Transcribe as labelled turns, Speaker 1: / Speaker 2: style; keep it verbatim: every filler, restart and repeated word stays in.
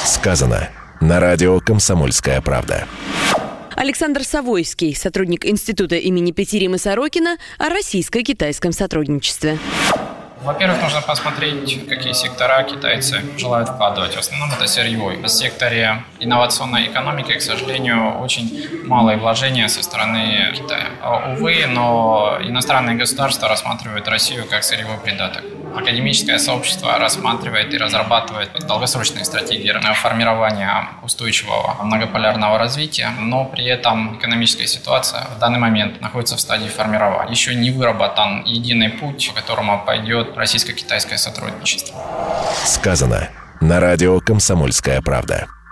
Speaker 1: Сказано на радио «Комсомольская правда».
Speaker 2: Александр Савойский, сотрудник Института имени Петерима Сорокина, о российско-китайском сотрудничестве.
Speaker 3: Во-первых, нужно посмотреть, какие сектора китайцы желают вкладывать. В основном это сырье. В секторе инновационной экономики, к сожалению, очень малые вложения со стороны Китая. Увы, но иностранные государства рассматривают Россию как сырьевой придаток. Академическое сообщество рассматривает и разрабатывает долгосрочные стратегии формирования устойчивого многополярного развития, но при этом экономическая ситуация в данный момент находится в стадии формирования. Еще не выработан единый путь, по которому пойдет российско-китайское сотрудничество.
Speaker 1: Сказано на радио «Комсомольская правда».